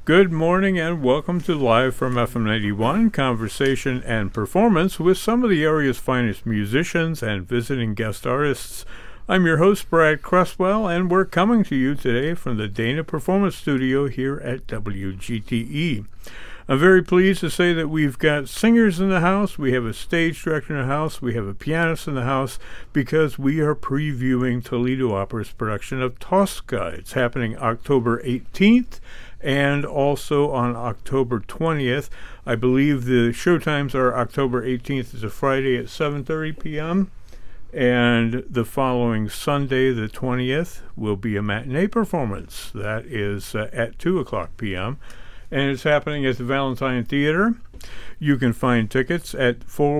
Good morning and welcome to Live from FM 91, conversation and performance with some of the area's finest musicians and visiting guest artists. I'm your host, Brad Cresswell, and we're coming to you today from the Dana Performance Studio here at WGTE. I'm very pleased to say that we've got singers in the house, we have a stage director in the house, we have a pianist in the house, because we are previewing Toledo Opera's production of Tosca. It's happening October 18th. And also on October 20th. I believe the show times are October 18th is a Friday at 7:30 p.m. And the following Sunday, the 20th, will be a matinee performance. That is at 2 o'clock p.m. And it's happening at the Valentine Theater. You can find tickets at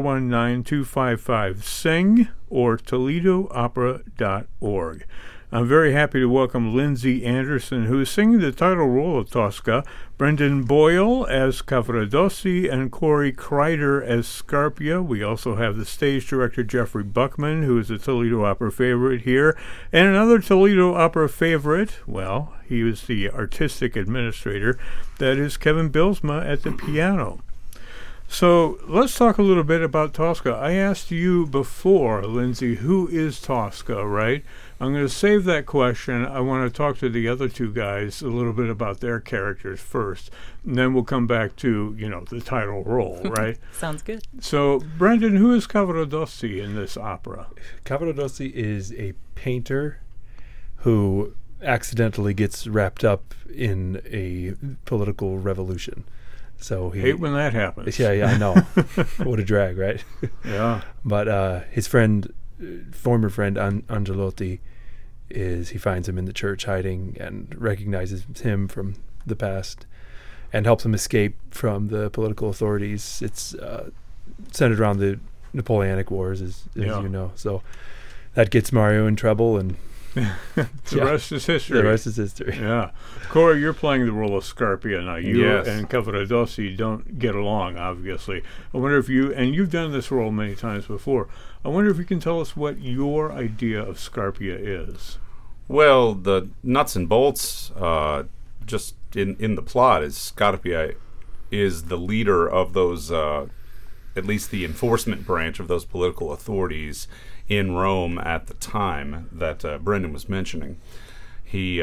419-255-SING or ToledoOpera.org. I'm very happy to welcome Lindsay Anderson, who is singing the title role of Tosca, Brendan Boyle as Cavaradossi, and Corey Kreider as Scarpia. We also have the stage director, Jeffrey Buckman, who is a Toledo Opera favorite here, and another Toledo Opera favorite, well, he was the artistic administrator, that is Kevin Bilsma at the piano. So let's talk a little bit about Tosca. I asked you before, Lindsay, who is Tosca, right? I'm going to save that question. I want to talk to the other two guys a little bit about their characters first, and then we'll come back to, the title role, right? Sounds good. So, Brendan, who is Cavaradossi in this opera? Cavaradossi is a painter who accidentally gets wrapped up in a political revolution. So he hate when that happens. Yeah, I know. What a drag, right? Yeah. But his former friend Angelotti, he finds him in the church hiding and recognizes him from the past and helps him escape from the political authorities. It's centered around the Napoleonic Wars, as you know. So that gets Mario in trouble, and the rest is history. The rest is history. Yeah. Corey, you're playing the role of Scarpia now. You Yes. and Cavaradossi don't get along, obviously. I wonder if you've done this role many times before. I wonder if you can tell us what your idea of Scarpia is. Well, the nuts and bolts, just in the plot, is Scarpia is the leader of those, at least the enforcement branch of those political authorities in Rome at the time that Brendan was mentioning. He's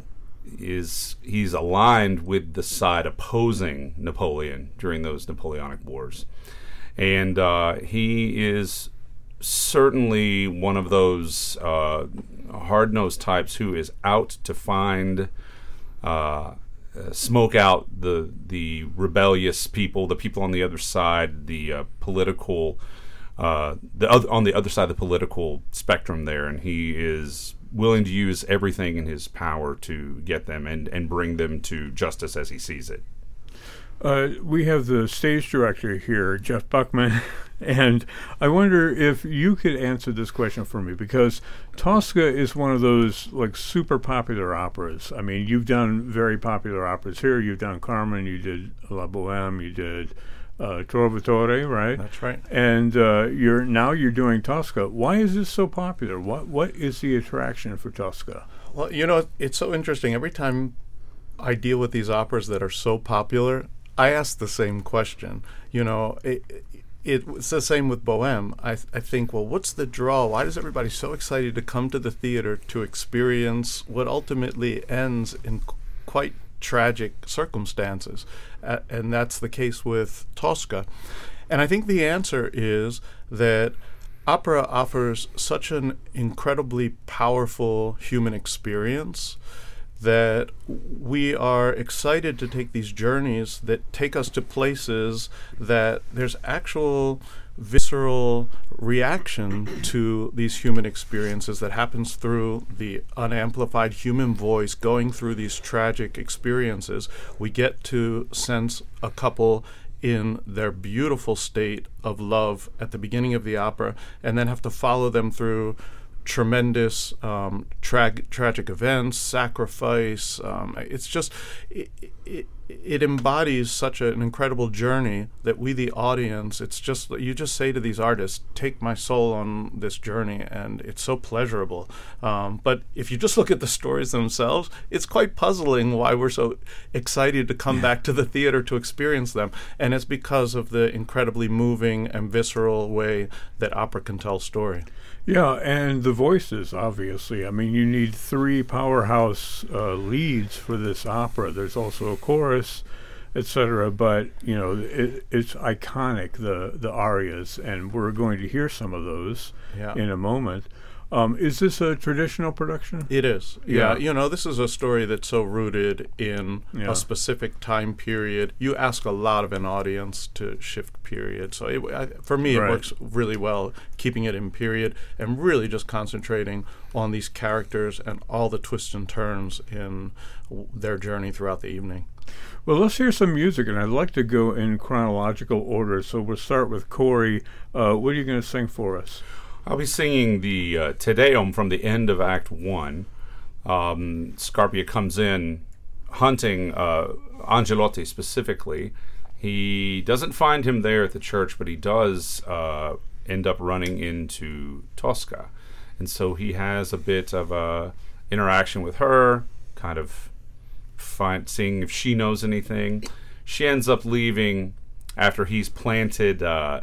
aligned with the side opposing Napoleon during those Napoleonic Wars, and he is certainly one of those hard-nosed types who is out to find, smoke out the rebellious people, the people on the other side, the political. On the other side of the political spectrum there, and he is willing to use everything in his power to get them and bring them to justice as he sees it. We have the stage director here, Jeff Buckman, and I wonder if you could answer this question for me, because Tosca is one of those super popular operas. I mean, you've done very popular operas here. You've done Carmen, you did La Boheme, you did Trovatore, right? That's right. And you're doing Tosca. Why is this so popular? What is the attraction for Tosca? Well, it's so interesting. Every time I deal with these operas that are so popular, I ask the same question. It's the same with Boheme. I think, well, what's the draw? Why is everybody so excited to come to the theater to experience what ultimately ends in quite tragic circumstances? And that's the case with Tosca. And I think the answer is that opera offers such an incredibly powerful human experience that we are excited to take these journeys that take us to places that there's actual visceral reaction to these human experiences that happens through the unamplified human voice going through these tragic experiences. We get to sense a couple in their beautiful state of love at the beginning of the opera, and then have to follow them through tremendous tragic events, sacrifice. It's just it embodies such an incredible journey that we, the audience, it's just you just say to these artists, "Take my soul on this journey," and it's so pleasurable. But if you just look at the stories themselves, it's quite puzzling why we're so excited to come back to the theater to experience them, and it's because of the incredibly moving and visceral way that opera can tell story. Yeah, and the voices, obviously. I mean, you need three powerhouse leads for this opera. There's also a chorus, etc. But, it's iconic, the arias, and we're going to hear some of those in a moment. Is this a traditional production? It is. Yeah. This is a story that's so rooted in a specific time period. You ask a lot of an audience to shift period. So for me, it works really well, keeping it in period and really just concentrating on these characters and all the twists and turns in their journey throughout the evening. Well, let's hear some music, and I'd like to go in chronological order. So we'll start with Corey. What are you going to sing for us? I'll be singing the Te Deum from the end of Act 1. Scarpia comes in hunting Angelotti specifically. He doesn't find him there at the church, but he does end up running into Tosca. And so he has a bit of a interaction with her, kind of seeing if she knows anything. She ends up leaving after he has planted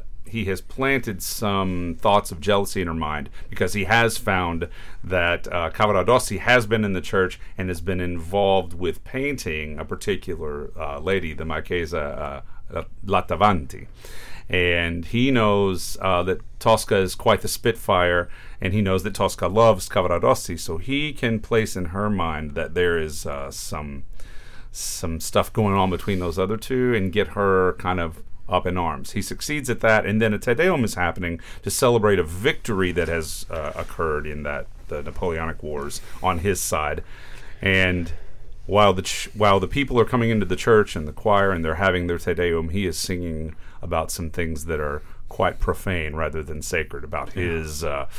some thoughts of jealousy in her mind, because he has found that Cavaradossi has been in the church and has been involved with painting a particular lady, the Marchesa Lattavanti. And he knows that Tosca is quite the spitfire, and he knows that Tosca loves Cavaradossi, so he can place in her mind that there is some stuff going on between those other two and get her kind of up in arms. He succeeds at that, and then a Te Deum is happening to celebrate a victory that has occurred in the Napoleonic Wars on his side. And while the people are coming into the church and the choir and they're having their Te Deum, he is singing about some things that are quite profane rather than sacred, about his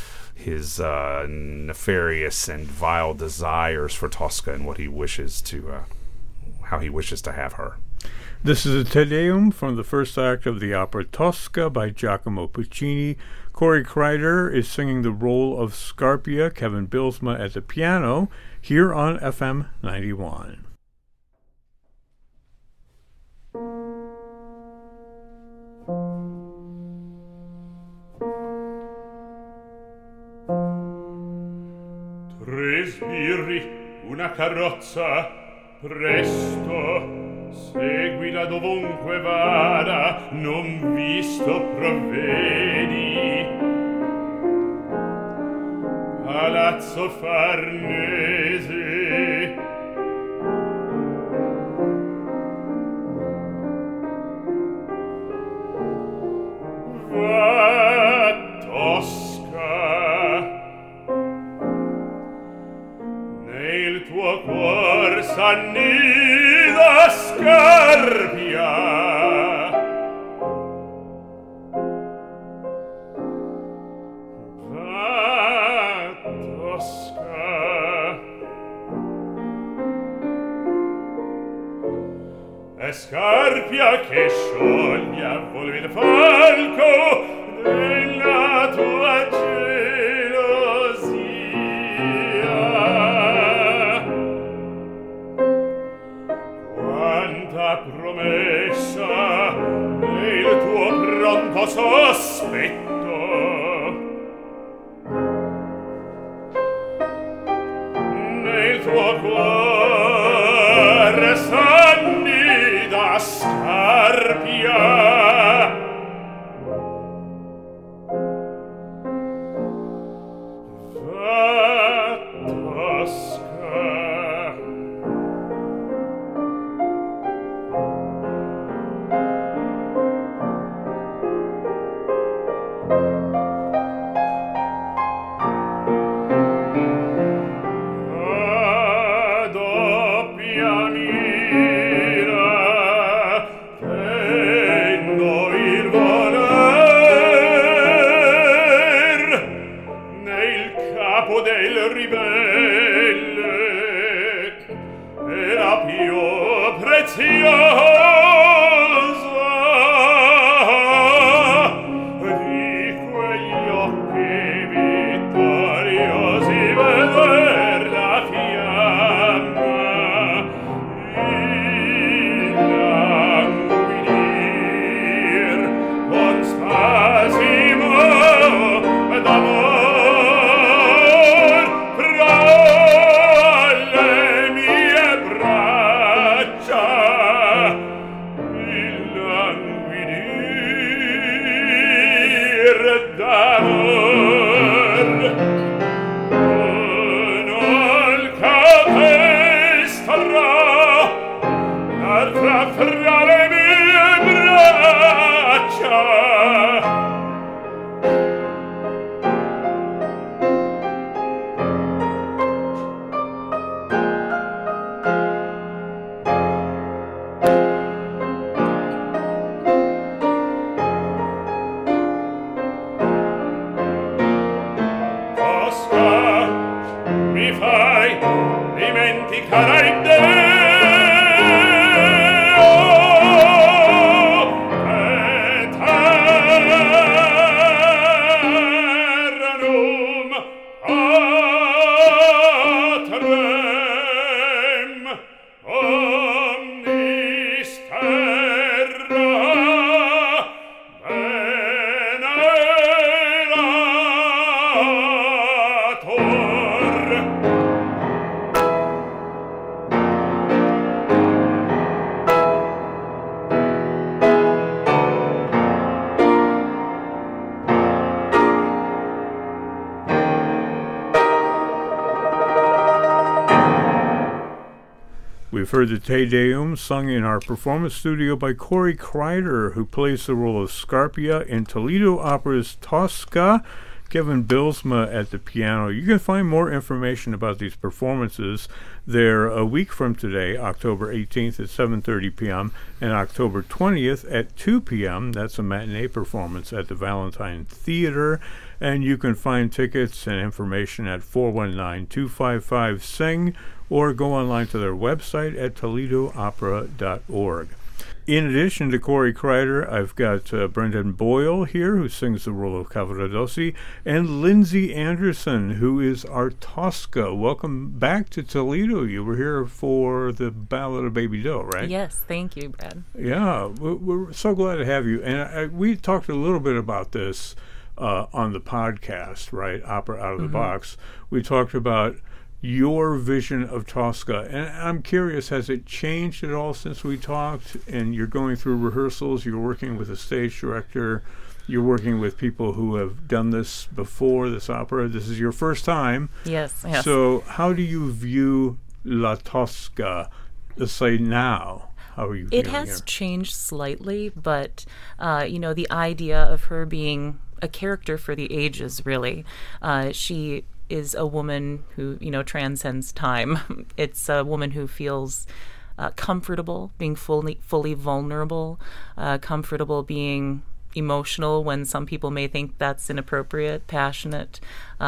nefarious and vile desires for Tosca and what he wishes to, how he wishes to have her. This is a Te Deum from the first act of the opera Tosca by Giacomo Puccini. Corey Kreider is singing the role of Scarpia, Kevin Bilsma at the piano, here on FM 91. Tre sbirri, una carrozza, presto, seguila dovunque vada, non visto provvedi. Palazzo Farnese, va Tosca, nel tuo cuor s'annida Scarpia. Va Tosca, è Scarpia che scioglie a volvi il falco della tua gelosia. Quanta promessa nel tuo pronto sospetto, nel tuo cuore s'annida Scarpia. Va Tosca, a doppia mira te We've heard the Te Deum sung in our performance studio by Corey Kreider, who plays the role of Scarpia in Toledo Opera's Tosca. Kevin Bilsma at the piano. You can find more information about these performances there a week from today, October 18th at 7:30 p.m. and October 20th at 2 p.m. That's a matinee performance at the Valentine Theater. And you can find tickets and information at 419-255-SING or go online to their website at toledoopera.org. In addition to Corey Kreider, I've got Brendan Boyle here, who sings the role of Cavaradossi, and Lindsay Anderson, who is our Tosca. Welcome back to Toledo. You were here for the Ballad of Baby Doe, right? Yes, thank you, Brad. Yeah, we're so glad to have you. And we talked a little bit about this on the podcast, right? Opera Out of the Box. We talked about your vision of Tosca, and I'm curious, has it changed at all since we talked? And you're going through rehearsals, you're working with a stage director, you're working with people who have done this before, this opera. This is your first time. Yes. So how do you view La Tosca, let's say now? How are you It feeling has here? changed slightly, but the idea of her being a character for the ages, really. She is a woman who, transcends time. It's a woman who feels comfortable being fully vulnerable, comfortable being emotional when some people may think that's inappropriate, passionate,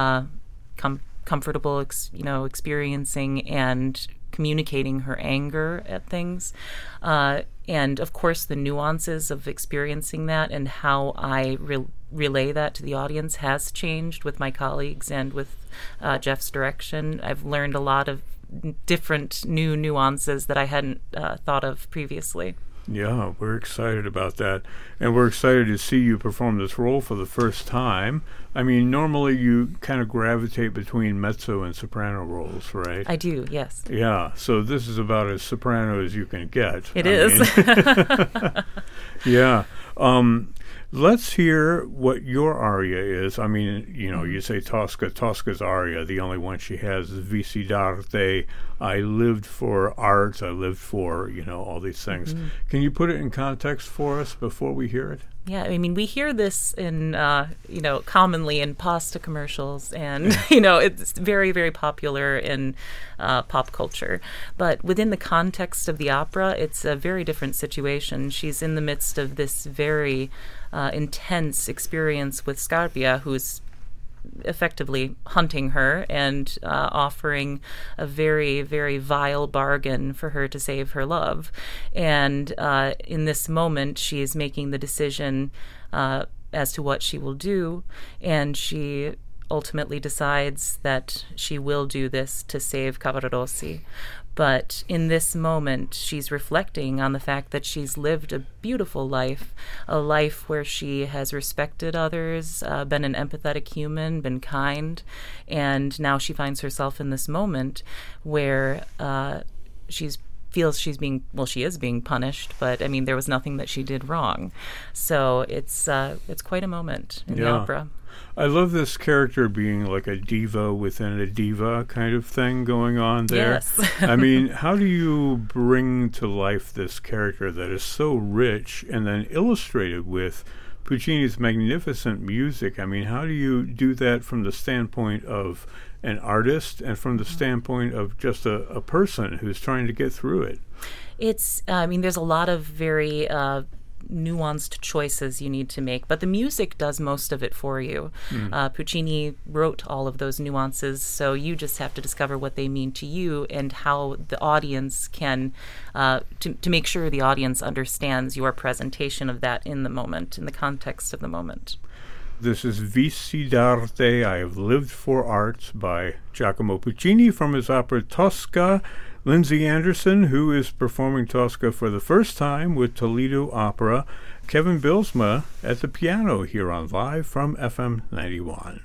comfortable, experiencing and communicating her anger at things. And, of course, the nuances of experiencing that and how I relay that to the audience has changed with my colleagues and with Jeff's direction. I've learned a lot of different new nuances that I hadn't thought of previously. Yeah, we're excited about that. And we're excited to see you perform this role for the first time. I mean, normally you kind of gravitate between mezzo and soprano roles, right? I do, yes. Yeah, so this is about as soprano as you can get. It is. Yeah. Let's hear what your aria is. I mean, you say Tosca. Tosca's aria, the only one she has is Vici d'arte. I lived for art. I lived for, all these things. Can you put it in context for us before we hear it? Yeah, I mean, we hear this in, commonly in pasta commercials, and, it's very, very popular in pop culture. But within the context of the opera, it's a very different situation. She's in the midst of this very intense experience with Scarpia, who's effectively hunting her and offering a very, very vile bargain for her to save her love. And in this moment, she is making the decision as to what she will do, and she ultimately decides that she will do this to save Cavaradossi. But in this moment, she's reflecting on the fact that she's lived a beautiful life, a life where she has respected others, been an empathetic human, been kind, and now she finds herself in this moment where she is being punished, but I mean, there was nothing that she did wrong. So it's quite a moment in the opera. I love this character being like a diva within a diva kind of thing going on there. Yes. I mean, how do you bring to life this character that is so rich and then illustrated with Puccini's magnificent music? I mean, how do you do that from the standpoint of an artist and from the standpoint of just a person who's trying to get through it? There's a lot of very nuanced choices you need to make, but the music does most of it for you. Puccini wrote all of those nuances, so you just have to discover what they mean to you and how the audience can, to make sure the audience understands your presentation of that in the moment, in the context of the moment. This is Vici d'arte, I Have Lived for Art by Giacomo Puccini from his opera Tosca. Lindsay Anderson, who is performing Tosca for the first time with Toledo Opera. Kevin Bylsma at the piano here on Live from FM 91.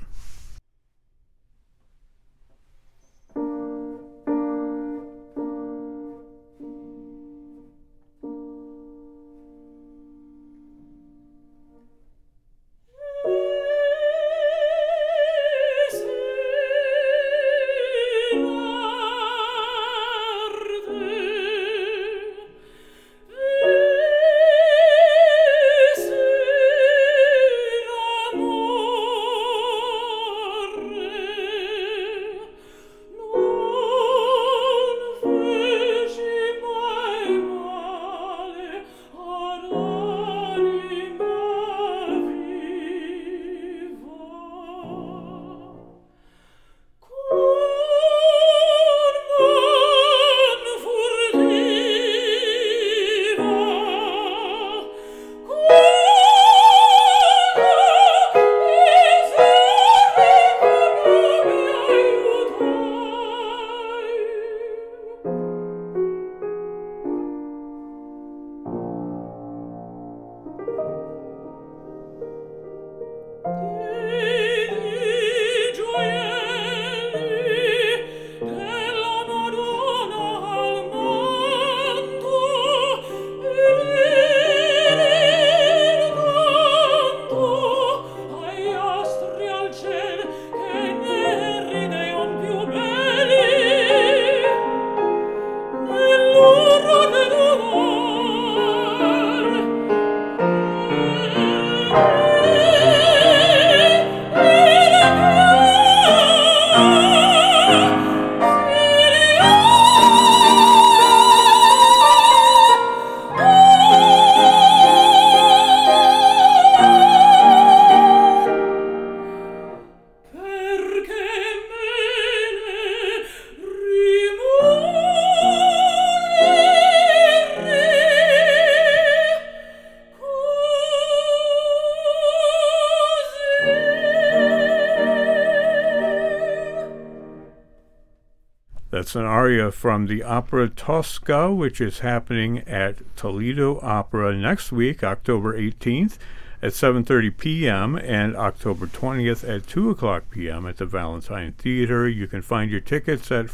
That's an aria from the opera Tosca, which is happening at Toledo Opera next week, October 18th at 7:30 p.m. and October 20th at 2 o'clock p.m. at the Valentine Theater. You can find your tickets at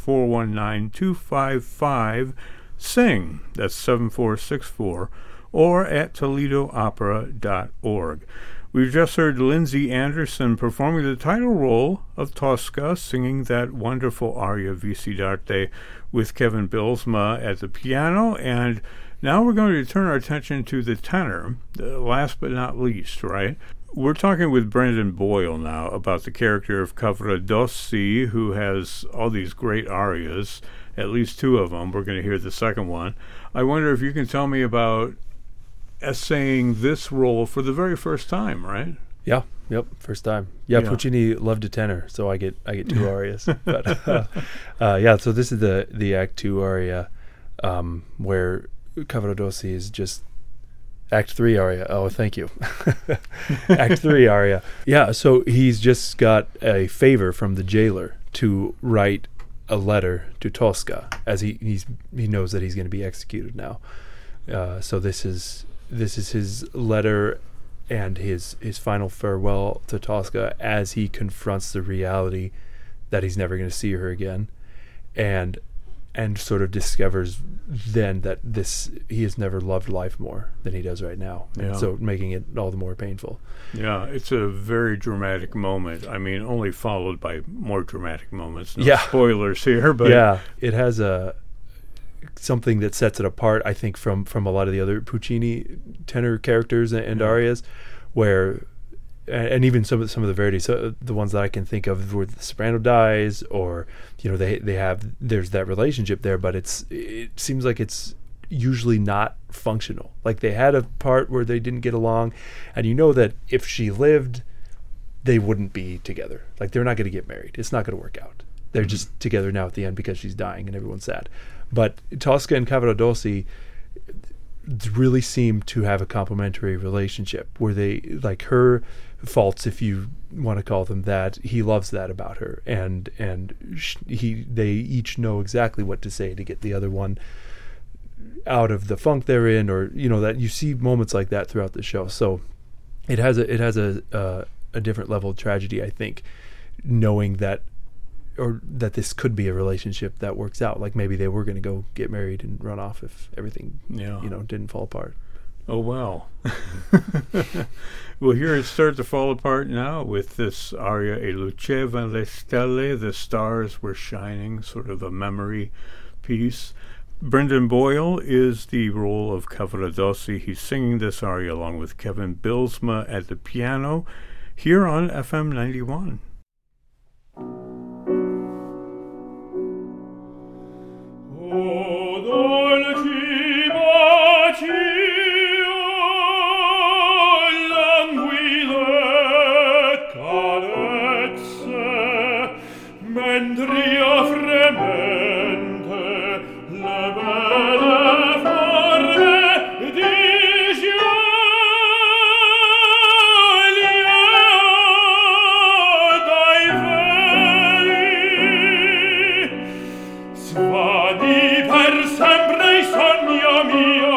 419-255-SING, that's 7464, or at toledoopera.org. We've just heard Lindsay Anderson performing the title role of Tosca, singing that wonderful aria Vici d'arte with Kevin Bylsma at the piano. And now we're going to turn our attention to the tenor, last but not least, right? We're talking with Brendan Boyle now about the character of Cavaradossi, who has all these great arias, at least two of them. We're going to hear the second one. I wonder if you can tell me about essaying this role for the very first time, right? Yeah. Yep, first time. Yeah, Puccini loved a tenor, so I get 2 arias. But so this is the Act 2 aria, where Cavaradossi is just Act 3 aria. Oh, thank you. Act 3 aria. Yeah, so he's just got a favor from the jailer to write a letter to Tosca, as he knows that he's going to be executed now. So this is his letter and his final farewell to Tosca as he confronts the reality that he's never going to see her again, and sort of discovers then that he has never loved life more than he does right now. Yeah. So making it all the more painful. Yeah, it's a very dramatic moment. I mean, only followed by more dramatic moments. No Yeah. spoilers here, but yeah, it has something that sets it apart, I think, from a lot of the other Puccini tenor characters and arias, where, and even some of the Verdi, so the ones that I can think of, where the soprano dies, or there's that relationship there, but it seems like it's usually not functional. Like they had a part where they didn't get along, and you know that if she lived, they wouldn't be together. Like they're not going to get married. It's not going to work out. They're just together now at the end because she's dying and everyone's sad. But Tosca and Cavaradossi really seem to have a complementary relationship, where they, like, her faults, if you want to call them that, he loves that about her, and they each know exactly what to say to get the other one out of the funk they're in, or that you see moments like that throughout the show. So it has a different level of tragedy, I think, knowing that that this could be a relationship that works out. Like maybe they were going to go get married and run off if everything didn't fall apart. Oh, well. Well, here it starts to fall apart now with this aria, E lucevano le stelle, the stars were shining, sort of a memory piece. Brendan Boyle is the role of Cavaradossi. He's singing this aria along with Kevin Bilsma at the piano here on FM 91. O dolci baci, languide carezze, mentre fremente le belle forme di Giulia dai veli. Svani per sempre i sogno mio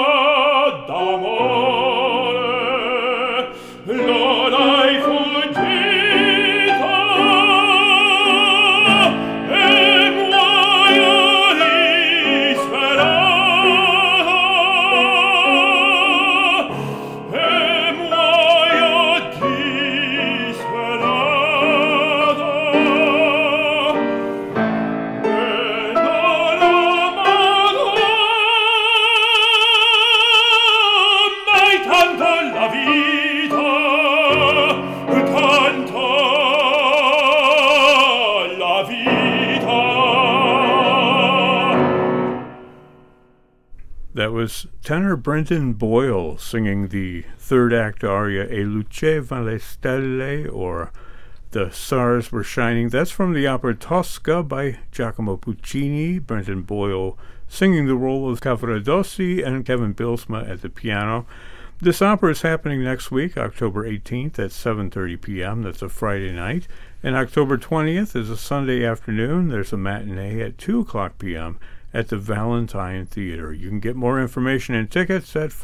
d'amore, non hai fuggito e muoio disperato, e muoio disperato. Tanto la vita, tanto la vita. That was tenor Brendan Boyle singing the third act aria, E lucevano le stelle, or The Stars Were Shining. That's from the opera Tosca by Giacomo Puccini. Brendan Boyle singing the role of Cavaradossi and Kevin Bilsma at the piano. This opera is happening next week, October 18th at 7:30 p.m. That's a Friday night. And October 20th is a Sunday afternoon. There's a matinee at 2 o'clock p.m. at the Valentine Theater. You can get more information and tickets at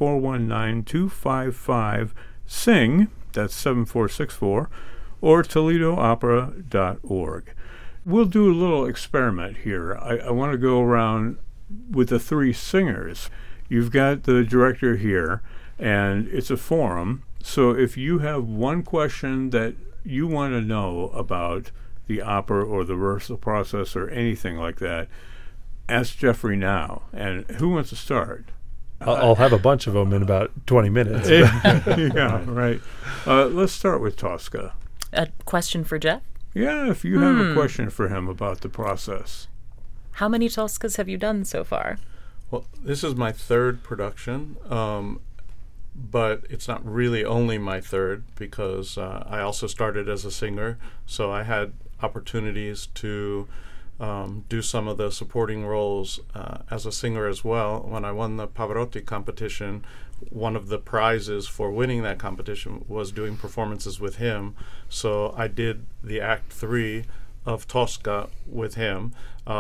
419-255-SING, that's 7464, or ToledoOpera.org. We'll do a little experiment here. I want to go around with the three singers. You've got the director here, and it's a forum. So if you have one question that you want to know about the opera or the rehearsal process or anything like that, ask Jeffrey now. And who wants to start? I'll have a bunch of them in about 20 minutes. Yeah, right. Let's start with Tosca. A question for Jeff? Yeah, if you have a question for him about the process. How many Toscas have you done so far? Well, this is my third production. but it's not really only my third, because I also started as a singer, so I had opportunities to do some of the supporting roles as a singer as well. When I won the Pavarotti competition, one of the prizes for winning that competition was doing performances with him. So I did the Act 3 of Tosca with him.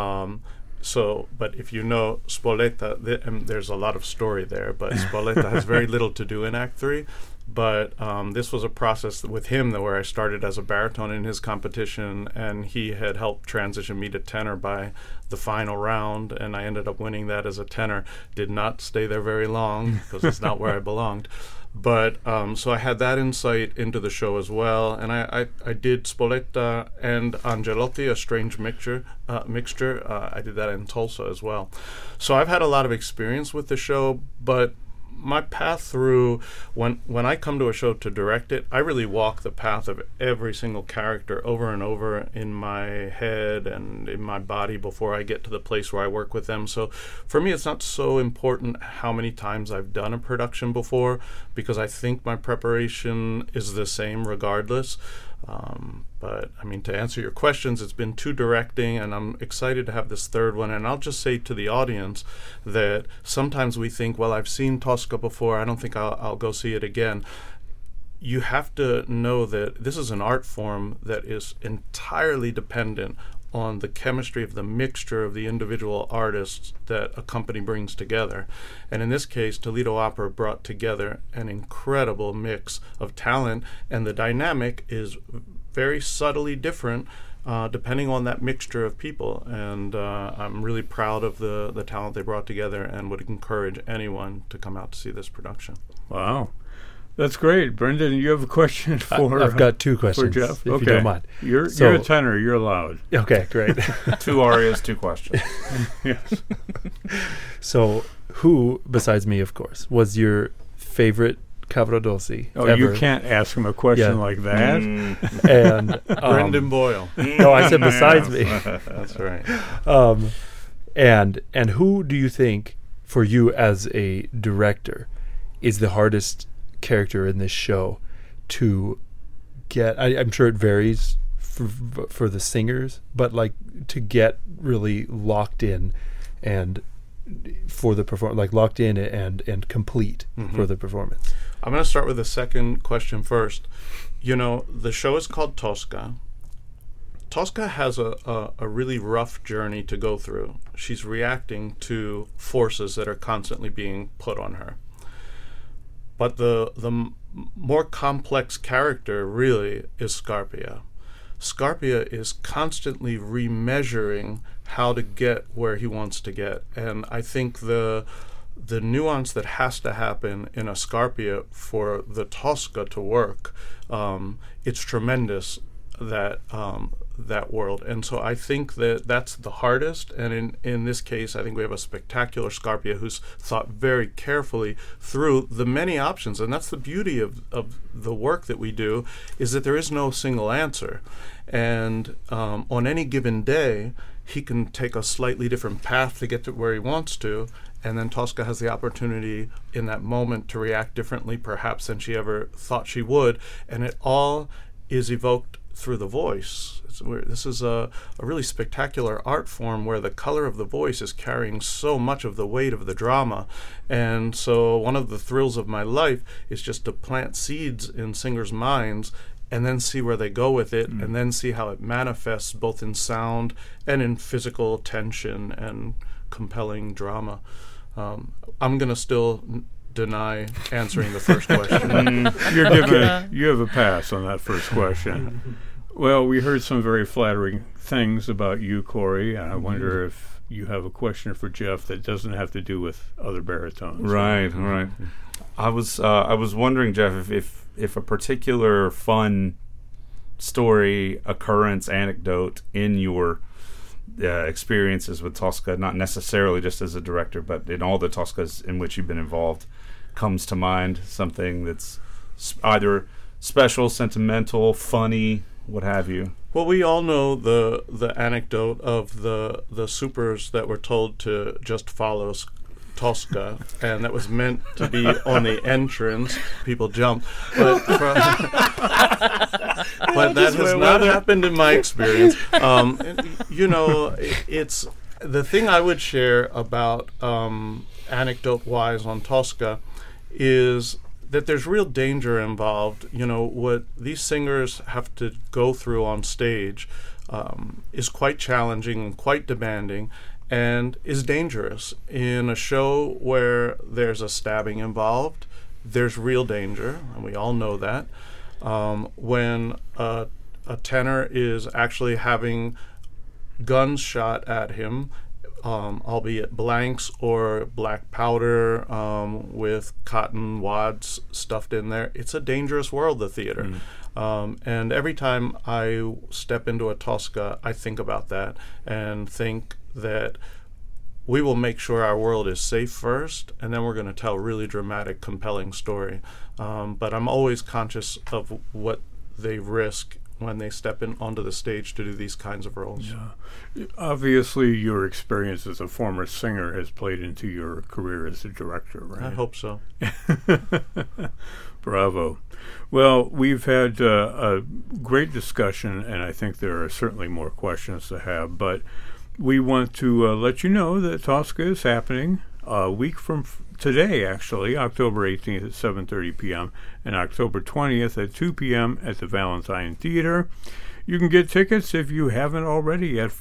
But if you know Spoletta, there's a lot of story there, but Spoletta has very little to do in Act 3. But this was a process with him where I started as a baritone in his competition, and he had helped transition me to tenor by the final round, and I ended up winning that as a tenor. Did not stay there very long because it's not where I belonged. But so I had that insight into the show as well, and I did Spoletta and Angelotti, A Strange Mixture. I did that in Tulsa as well. So I've had a lot of experience with the show, but my path through, when I come to a show to direct it, I really walk the path of every single character over and over in my head and in my body before I get to the place where I work with them. So for me, it's not so important how many times I've done a production before, because I think my preparation is the same regardless. But I mean, to answer your questions, it's been 2 directing, and I'm excited to have this 3rd one. And I'll just say to the audience that sometimes we think, well, I've seen Tosca before, I don't think I'll go see it again. You have to know that this is an art form that is entirely dependent on the chemistry of the mixture of the individual artists that a company brings together. And in this case, Toledo Opera brought together an incredible mix of talent, and the dynamic is very subtly different depending on that mixture of people. And I'm really proud of the talent they brought together, and would encourage anyone to come out to see this production. Wow. That's great. Brendan, you have a question for... I've got 2 questions, for Jeff. if you don't mind. You're a tenor. You're allowed. Okay, great. 2 arias, 2 questions. Yes. So, who, besides me, of course, was your favorite Cavaradossi Oh, ever? you can't ask him a question like that. And Brendan Boyle. No, I said besides me. That's right. And who do you think, for you as a director, is the hardest character in this show to get? I'm sure it varies for the singers, but like to get really locked in and for the locked in and complete for the performance. I'm going to start with the second question first. You know, the show is called Tosca. Tosca has a really rough journey to go through. She's reacting to forces that are constantly being put on her. But the more complex character really is Scarpia. Scarpia is constantly remeasuring how to get where he wants to get. And I think the nuance that has to happen in a Scarpia for the Tosca to work, it's tremendous, that world. And so I think that's the hardest, and in this case I think we have a spectacular Scarpia who's thought very carefully through the many options. And that's the beauty of the work that we do, is that there is no single answer, and on any given day he can take a slightly different path to get to where he wants to, and then Tosca has the opportunity in that moment to react differently perhaps than she ever thought she would, and it all is evoked through the voice. This is a really spectacular art form where the color of the voice is carrying so much of the weight of the drama. And so one of the thrills of my life is just to plant seeds in singers' minds and then see where they go with it, and then see how it manifests both in sound and in physical tension and compelling drama. I'm going to still deny answering the first question. You have a pass on that first question. Well, we heard some very flattering things about you, Corey. I wonder if you have a question for Jeff that doesn't have to do with other baritones. Right. I was wondering, Jeff, if a particular fun story, occurrence, anecdote in your experiences with Tosca, not necessarily just as a director, but in all the Toscas in which you've been involved, comes to mind. Something that's either special, sentimental, funny, what have you. Well, we all know the anecdote of the supers that were told to just follow Tosca, and that was meant to be on the entrance. People jumped, but but that has not happened in my experience. It's the thing I would share about anecdote-wise on Tosca is that there's real danger involved. What these singers have to go through on stage is quite challenging and quite demanding, and is dangerous. In a show where there's a stabbing involved, there's real danger, and we all know that. When a tenor is actually having guns shot at him, albeit blanks or black powder with cotton wads stuffed in there, it's a dangerous world, the theater. And every time I step into a Tosca, I think about that and think that we will make sure our world is safe first, and then we're going to tell a really dramatic, compelling story. But I'm always conscious of what they risk when they step in onto the stage to do these kinds of roles. Yeah. Obviously, your experience as a former singer has played into your career as a director, right? I hope so. Bravo. Well, we've had a great discussion, and I think there are certainly more questions to have, but we want to let you know that Tosca is happening a week from today, actually, October 18th at 7:30 p.m. and October 20th at 2 p.m. at the Valentine Theater. You can get tickets if you haven't already at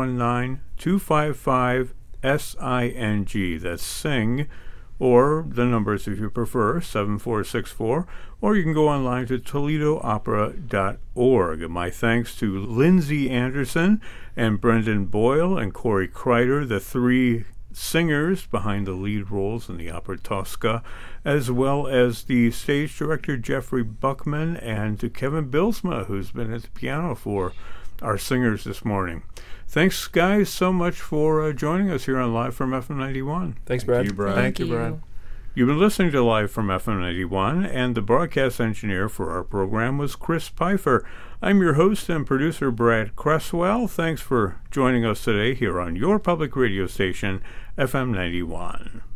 419-255-SING. That's SING, or the numbers if you prefer, 7464, or you can go online to ToledoOpera.org. My thanks to Lindsay Anderson and Brendan Boyle and Corey Kreider, the three singers behind the lead roles in the opera Tosca, as well as the stage director Jeffrey Buckman, and to Kevin Bilsma, who's been at the piano for our singers this morning. Thanks, guys, so much for joining us here on Live from FM 91. Thanks, Brad. Thank you, Brad. Thank you, Brad. You've been listening to Live from FM 91, and the broadcast engineer for our program was Chris Pfeiffer. I'm your host and producer, Brad Cresswell. Thanks for joining us today here on your public radio station, FM 91.